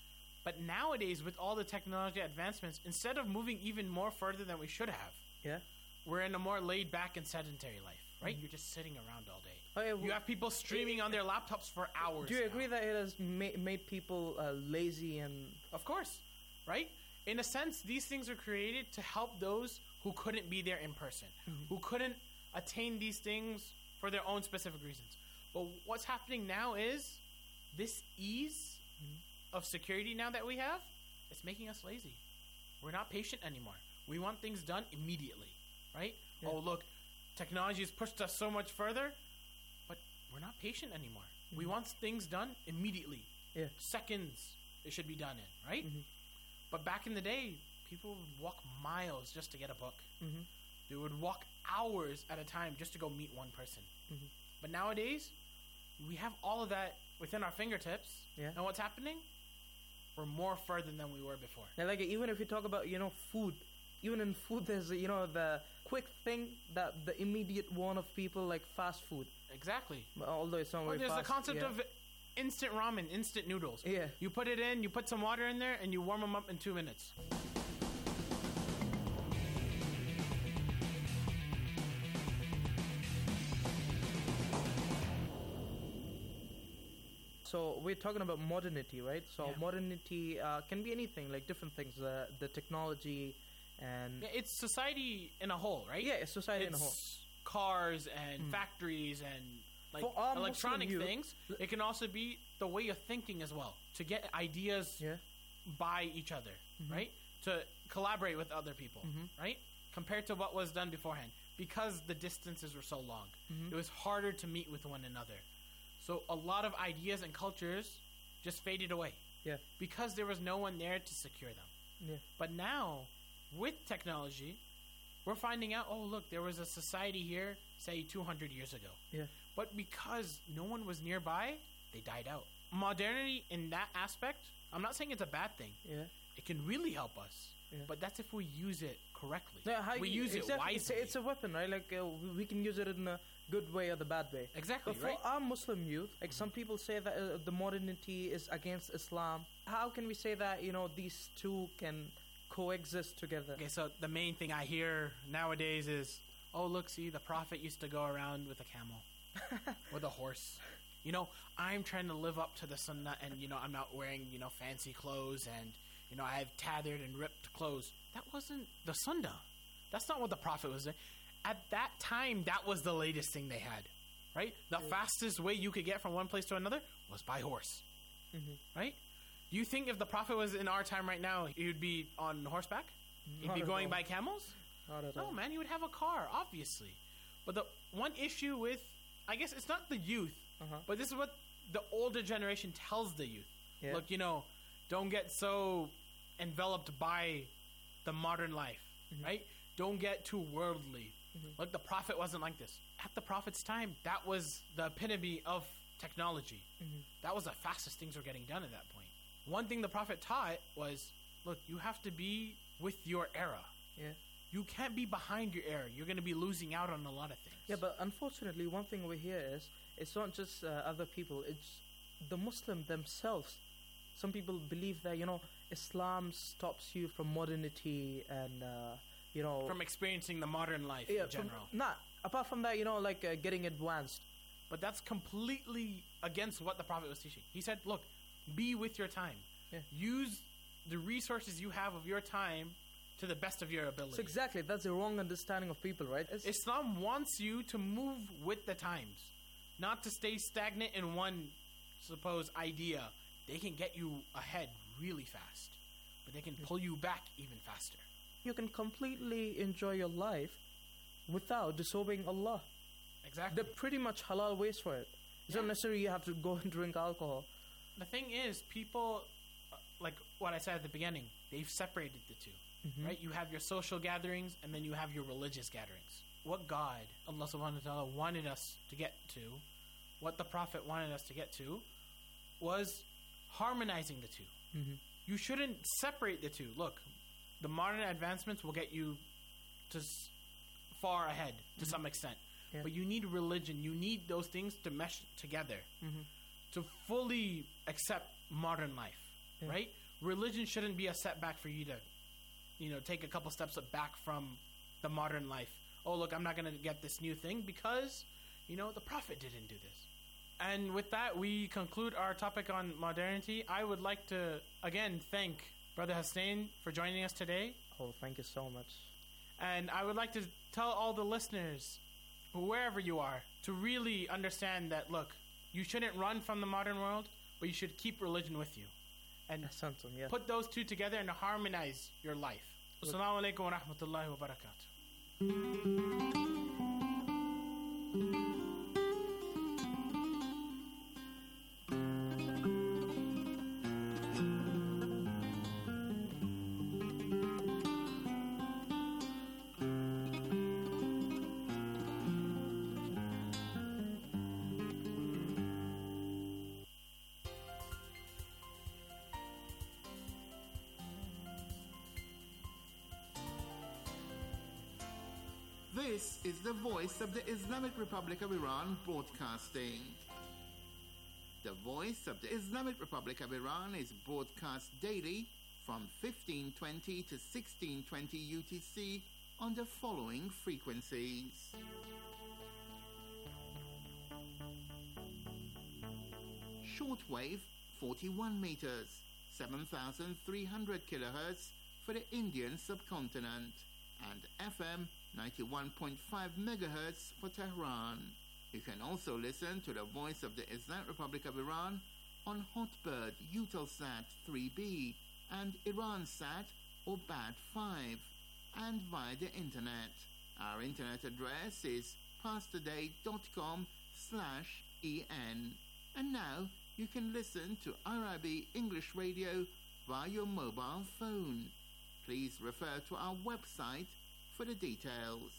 But nowadays, with all the technology advancements, instead of moving even more further than we should have, Yeah. we're in a more laid back and sedentary life, right? You're just sitting around all day. Oh, yeah, You w- have people streaming on their laptops for hours. Do you now. agree that it has ma- made people uh, lazy and Of course, right? In a sense, these things are created to help those who couldn't be there in person, who couldn't attain these things for their own specific reasons. But what's happening now is this ease of security now that we have, it's making us lazy. We're not patient anymore. We want things done immediately, right? Yeah. Oh, look, technology has pushed us so much further, but we're not patient anymore. We want things done immediately. Yeah. Seconds it should be done in, right? Mhm. But back in the day, people would walk miles just to get a book. Mhm. They would walk hours at a time just to go meet one person. Mhm. But nowadays, we have all of that within our fingertips. Yeah. And what's happening? We're more further than we were before. Yeah, like even if you talk about you know food, even in food there's you know the quick thing that the immediate one of people like fast food. Exactly. Although it's not Well, very there's fast. the concept yeah. of instant ramen, instant noodles. Yeah. You put it in, you put some water in there, and you warm them up in two minutes. So we're talking about modernity, right? So Yeah. modernity uh, can be anything, like different things, uh, the technology and Yeah, it's society in a whole, right? yeah, it's society it's in a whole. cars and Mm. factories and like For our electronic Muslim youth- things. It can also be the way of thinking as well, to get ideas Yeah. by each other, Mhm. right? To collaborate with other people, Mhm. right? Compared to what was done beforehand, because the distances were so long, Mhm. it was harder to meet with one another. So a lot of ideas and cultures just faded away. Yeah. Because there was no one there to secure them. Yeah. But now, with technology, we're finding out, oh, look, there was a society here, say, two hundred years ago. Yeah. But because no one was nearby, they died out. Modernity in that aspect, I'm not saying it's a bad thing. Yeah. It can really help us. Yeah. But that's if we use it correctly. Yeah, how we you- use exactly. it wisely. It's a, it's a weapon, right? Like uh, we- we can use it in a good way or the bad way. Exactly, But for right? our Muslim youth, like some people say that uh, the modernity is against Islam. How can we say that, you know, these two can coexist together? Okay, so the main thing I hear nowadays is, oh, look, see, the Prophet used to go around with a camel, with a horse. You know, I'm trying to live up to the sunnah, and, you know, I'm not wearing, you know, fancy clothes, and, you know, I have tattered and ripped clothes. That wasn't the sunnah. That's not what the Prophet was doing. At that time, that was the latest thing they had, right? The Yeah. fastest way you could get from one place to another was by horse, Mhm. right? Do you think if the Prophet was in our time right now, he would be on horseback? He'd Not be at going all. by camels? Not at No, all. man, he would have a car, obviously. But the one issue with, I guess it's not the youth, Uh-huh. but this is what the older generation tells the youth. Yeah. Look, you know, don't get so enveloped by the modern life, Mhm. right? Don't get too worldly. Mhm. Look, the Prophet wasn't like this. At the Prophet's time, that was the epitome of technology. Mhm. That was the fastest things were getting done at that point. One thing the Prophet taught was, look, you have to be with your era. Yeah. You can't be behind your era. You're going to be losing out on a lot of things. Yeah, but unfortunately, one thing we hear is it's not just uh, other people; it's the Muslim themselves. Some people believe that you know Islam stops you from modernity and uh, you know From experiencing the modern life yeah, in from- general. not apart from that, you know, like uh, getting advanced. But that's completely against what the Prophet was teaching. He said, look, be with your time. Yeah. Use the resources you have of your time to the best of your ability. So exactly, that's the wrong understanding of people, right? It's- Islam wants you to move with the times, not to stay stagnant in one, suppose, idea. They can get you ahead really fast, but they can pull you back even faster. you can completely enjoy your life without disobeying Allah. Exactly. They're pretty much halal ways for it. It's Yeah. not necessarily you have to go and drink alcohol. The thing is, people, uh, like what I said at the beginning, they've separated the two, Mhm. right? You have your social gatherings, and then you have your religious gatherings. What God, Allah subhanahu wa ta'ala, wanted us to get to, what the Prophet wanted us to get to, was harmonizing the two. Mhm. You shouldn't separate the two. Look, the modern advancements will get you to s- far ahead to some extent. Yeah. But you need religion. You need those things to mesh together Mhm. to fully accept modern life, Yeah. right? Religion shouldn't be a setback for you to, you know, take a couple steps back from the modern life. Oh, look, I'm not going to get this new thing because, you know, the Prophet didn't do this. And with that, we conclude our topic on modernity. I would like to, again, thank Brother Hussein for joining us today. Oh, thank you so much. And I would like to tell all the listeners, wherever you are, to really understand that, look, you shouldn't run from the modern world, but you should keep religion with you. And That's something, yeah. put those two together and harmonize your life. Assalamu alaikum wa rahmatullahi wa barakatuh. This is the voice of the Islamic Republic of Iran broadcasting. The voice of the Islamic Republic of Iran is broadcast daily from fifteen twenty to sixteen twenty U T C on the following frequencies. Shortwave forty-one meters, seven thousand three hundred kilohertz for the Indian subcontinent, and F M ninety-one point five megahertz for Tehran. You can also listen to the voice of the Islamic Republic of Iran on Hotbird Eutelsat three B and Iransat or B A D five, and via the internet. Our internet address is pastoday.com slash en. And now you can listen to I R I B English Radio via your mobile phone. Please refer to our website for the details.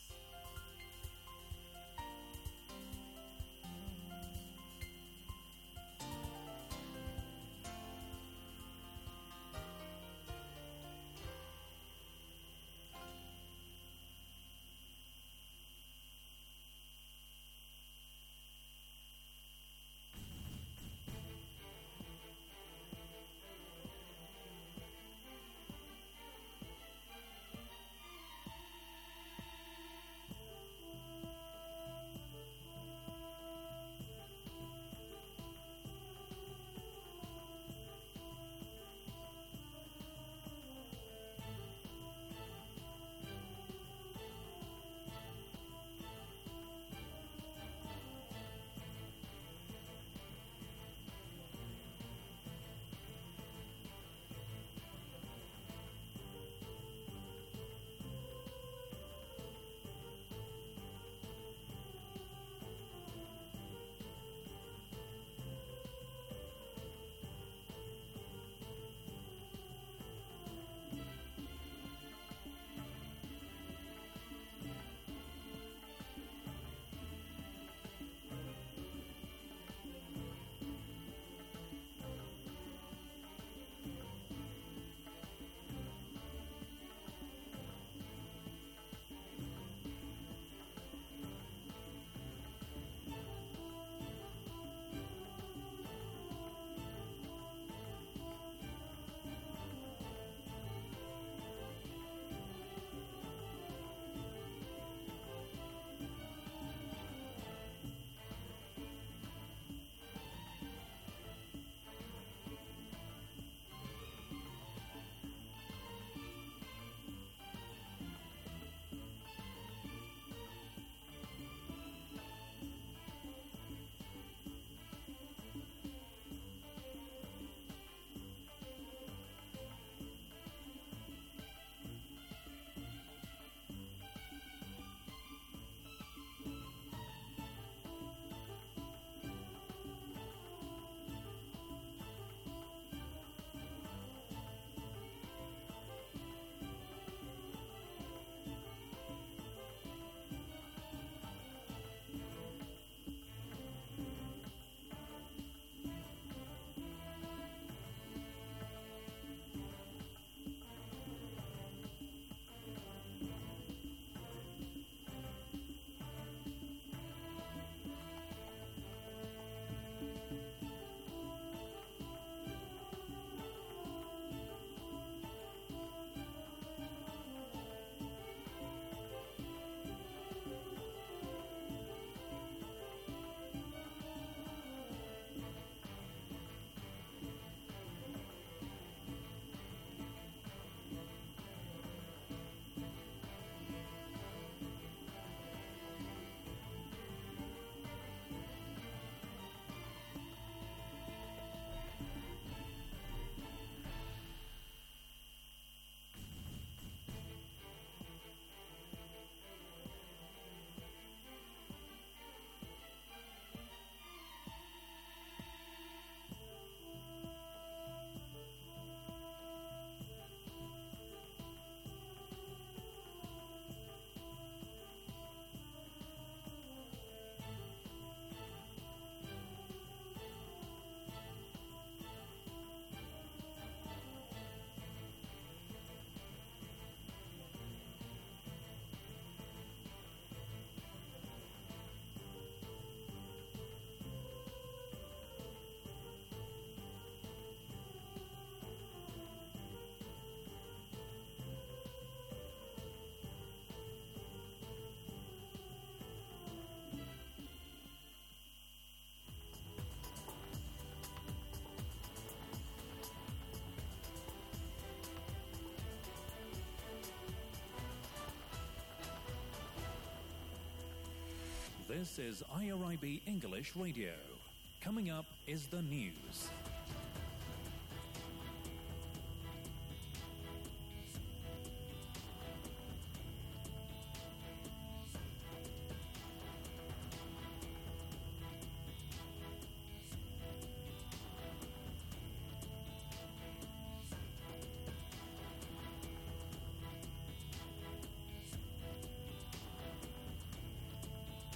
This is I R I B English Radio. Coming up is the news.